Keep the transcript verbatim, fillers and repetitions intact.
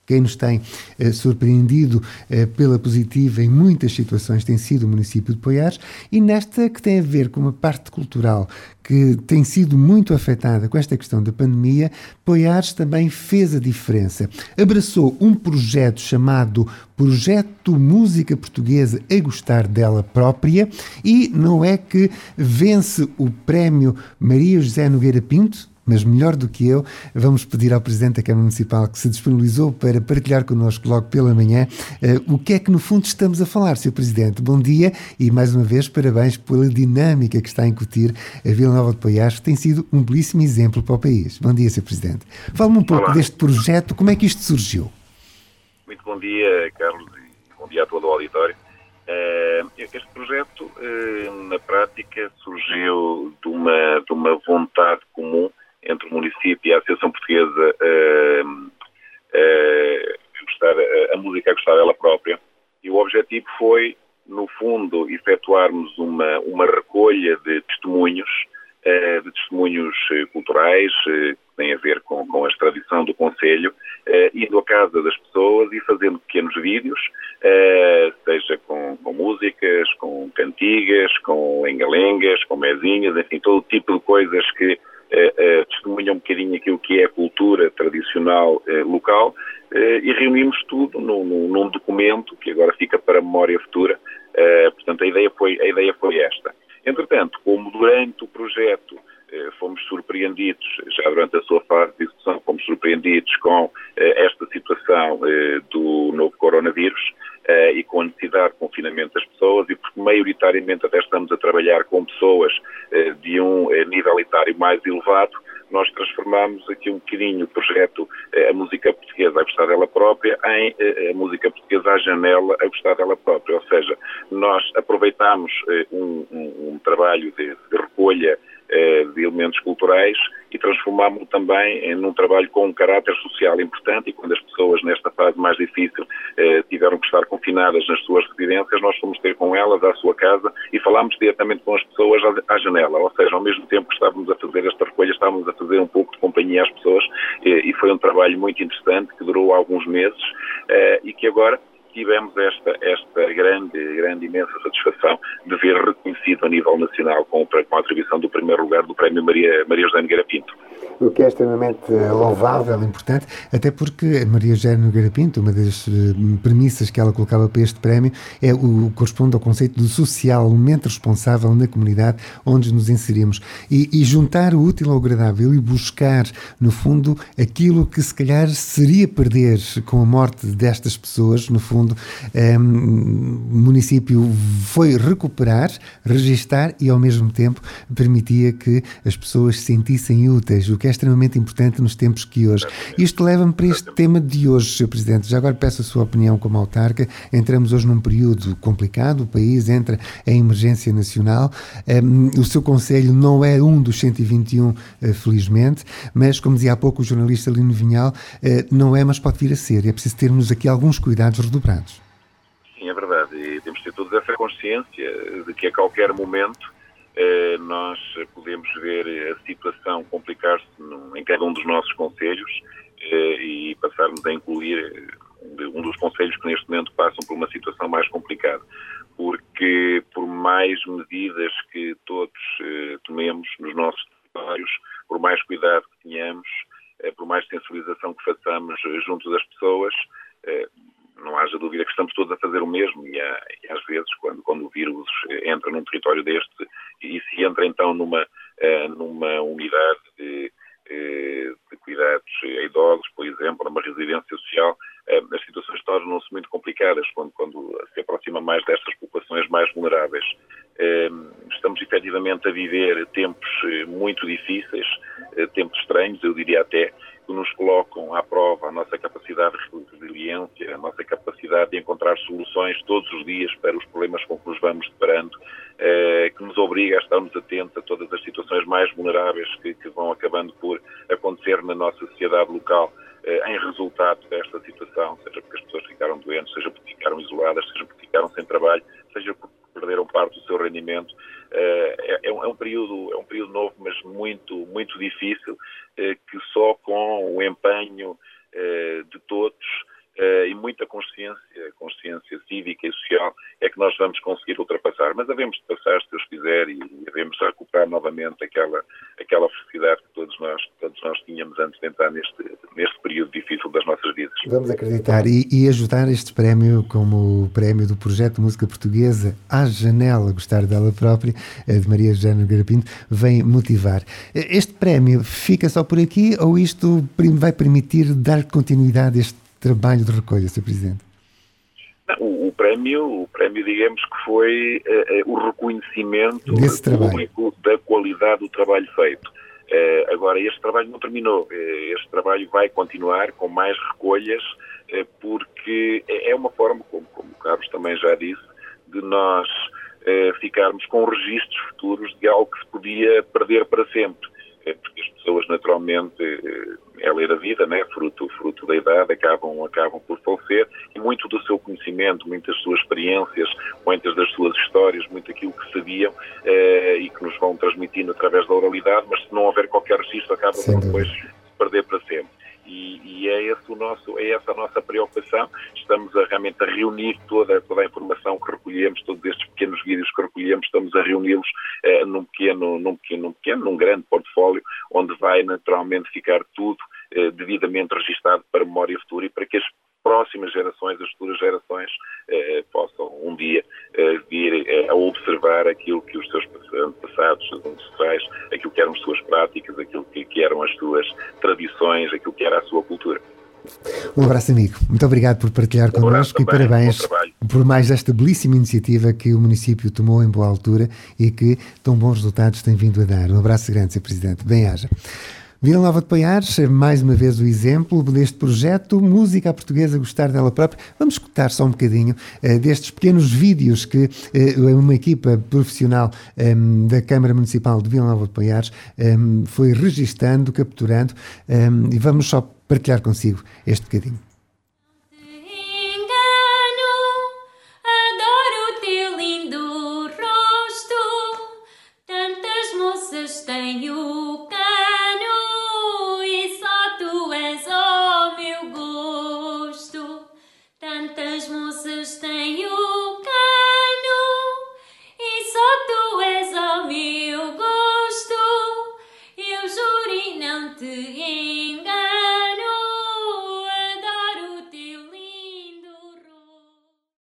quem nos tem eh, surpreendido eh, pela positiva em muitas situações tem sido o município de Poiares, e nesta que tem a ver com uma parte cultural que tem sido muito afetada com esta questão da pandemia, Poiares também fez a diferença. Abraçou um projeto chamado Projeto Música Portuguesa a Gostar Dela Própria, e não é que vence o prémio Maria José Nogueira Pinto, mas melhor do que eu, vamos pedir ao Presidente da Câmara Municipal, que se disponibilizou para partilhar connosco logo pela manhã, uh, o que é que no fundo estamos a falar, senhor Presidente. Bom dia e mais uma vez parabéns pela dinâmica que está a incutir a Vila Nova de Poiares, que tem sido um belíssimo exemplo para o país. Bom dia, senhor Presidente. Fale-me um pouco Olá. deste projeto, como é que isto surgiu? Muito bom dia, Carlos, e bom dia a todo o auditório. Uh, este projeto, uh, na prática, surgiu de uma, de uma vontade comum entre o município e a Associação Portuguesa uh, uh, gostar, a, a música a gostar dela própria. E o objetivo foi, no fundo, efetuarmos uma, uma recolha de testemunhos, uh, de testemunhos uh, culturais, uh, que têm a ver com, com a tradição do concelho, uh, indo à casa das pessoas e fazendo pequenos vídeos, uh, seja com, com músicas, com cantigas, com lenga-lengas, com mesinhas, enfim, todo tipo de coisas que Uh, uh, testemunha um bocadinho aquilo que é a cultura tradicional uh, local, uh, e reunimos tudo num, num, num documento que agora fica para a memória futura. Uh, portanto, a ideia foi, a ideia foi esta. Entretanto, como durante o projeto uh, fomos surpreendidos, já durante a sua fase de execução, fomos surpreendidos com uh, esta situação uh, do novo coronavírus, Uh, e com a necessidade de confinamento das pessoas, e porque maioritariamente até estamos a trabalhar com pessoas uh, de um uh, nível etário mais elevado, nós transformamos aqui um bocadinho o projeto uh, A Música Portuguesa a Gostar Dela Própria em uh, A Música Portuguesa à Janela a Gostar Dela Própria, ou seja, nós aproveitamos uh, um, um, um trabalho de, de recolha uh, de elementos culturais e transformámos-lo também num trabalho com um caráter social importante, e quando as pessoas nesta fase mais difícil eh, tiveram que estar confinadas nas suas residências, nós fomos ter com elas à sua casa e falámos diretamente com as pessoas à, à janela, ou seja, ao mesmo tempo que estávamos a fazer esta recolha, estávamos a fazer um pouco de companhia às pessoas, eh, e foi um trabalho muito interessante que durou alguns meses, eh, e que agora tivemos esta, esta grande, grande, imensa satisfação de ver reconhecido a nível nacional com, com a atribuição do primeiro lugar do Prémio Maria, Maria José Nogueira Pinto. O que é extremamente louvável, importante, até porque Maria José Nogueira Pinto, uma das premissas que ela colocava para este prémio, é o, corresponde ao conceito do socialmente responsável na comunidade onde nos inserimos. E, e juntar o útil ao agradável e buscar, no fundo, aquilo que se calhar seria perder com a morte destas pessoas, no fundo, um, o município foi recuperar, registar e, ao mesmo tempo, permitia que as pessoas se sentissem úteis, o que é extremamente importante nos tempos que hoje. Isto leva-me para este tema de hoje, senhor Presidente. Já agora peço a sua opinião como autarca. Entramos hoje num período complicado, o país entra em emergência nacional. Um, o seu concelho não é um dos cento e vinte e um, uh, felizmente, mas, como dizia há pouco o jornalista Lino Vinhal, uh, não é, mas pode vir a ser. É preciso termos aqui alguns cuidados redobrados. Sim, é verdade. E temos de ter todos essa consciência de que a qualquer momento nós podemos ver a situação complicar-se em cada um dos nossos concelhos e passarmos a incluir um dos concelhos que neste momento passam por uma situação mais complicada. Porque por mais medidas que todos tomemos nos nossos territórios, por mais cuidado que tenhamos, por mais sensibilização que façamos junto das pessoas, não haja dúvida que estamos todos a fazer o mesmo, e, há, e às vezes quando, quando o vírus entra num território deste e se entra então numa, numa unidade de, de cuidados a idosos, por exemplo, numa residência social, as situações tornam-se muito complicadas quando, quando se aproxima mais destas populações mais vulneráveis. Estamos efetivamente a viver tempos muito difíceis, tempos estranhos, eu diria até, que nos colocam à prova a nossa capacidade de resiliência, a nossa capacidade de encontrar soluções todos os dias para os problemas com que nos vamos deparando, eh, que nos obriga a estarmos atentos a todas as situações mais vulneráveis que, que vão acabando por acontecer na nossa sociedade local, eh, em resultado desta situação, seja porque as pessoas ficaram doentes, seja porque ficaram isoladas, seja porque ficaram sem trabalho, seja porque perderam parte do seu rendimento. É, é, um, é, um período, é um período novo, mas muito, muito difícil, que só com o empenho de todos muita consciência, consciência cívica e social, é que nós vamos conseguir ultrapassar. Mas havemos de passar, se Deus quiser, e havemos de recuperar novamente aquela, aquela felicidade que todos nós, todos nós tínhamos antes de entrar neste, neste período difícil das nossas vidas. Vamos acreditar e, e ajudar este prémio, como o prémio do projeto de música portuguesa À Janela, Gostar dela Própria, de Maria José Nogueira Pinto, vem motivar. Este prémio fica só por aqui ou isto vai permitir dar continuidade a este trabalho de recolha, senhor Presidente? O, o, prémio, o prémio, digamos que foi uh, uh, o reconhecimento público da qualidade do trabalho feito. Uh, agora, este trabalho não terminou. Uh, este trabalho vai continuar com mais recolhas, uh, porque é uma forma, como, como o Carlos também já disse, de nós uh, ficarmos com registros futuros de algo que se podia perder para sempre. Uh, porque as pessoas, naturalmente, uh, é ler a vida, né? fruto, fruto da idade, acabam, acabam por falecer, e muito do seu conhecimento, muitas das suas experiências, muitas das suas histórias, muito aquilo que sabiam eh, e que nos vão transmitindo através da oralidade, mas se não houver qualquer registro, acaba por depois se perder para sempre. E, e é, esse o nosso, é essa a nossa preocupação. Estamos a, realmente a reunir toda, toda a informação que recolhemos, todos estes pequenos vídeos que recolhemos, estamos a reuni-los eh, num, pequeno, num, pequeno, num pequeno, num grande portfólio, onde vai naturalmente ficar tudo eh, devidamente registado para memória futura e para que as próximas gerações, as futuras gerações, eh, possam um dia eh, vir eh, a observar aquilo que os seus passados, os ancestrais, aquilo que eram as suas práticas, aquilo que, que eram as suas tradições, aquilo que era a sua cultura. Um abraço, amigo. Muito obrigado por partilhar um connosco e parabéns por mais esta belíssima iniciativa que o município tomou em boa altura e que tão bons resultados tem vindo a dar. Um abraço grande, senhor Presidente. Bem-aja. Vila Nova de Poiares, mais uma vez o exemplo deste projeto Música à Portuguesa, Gostar dela Própria. Vamos escutar só um bocadinho uh, destes pequenos vídeos que uh, uma equipa profissional um, da Câmara Municipal de Vila Nova de Poiares um, foi registando, capturando, um, e vamos só partilhar consigo este bocadinho. Tenho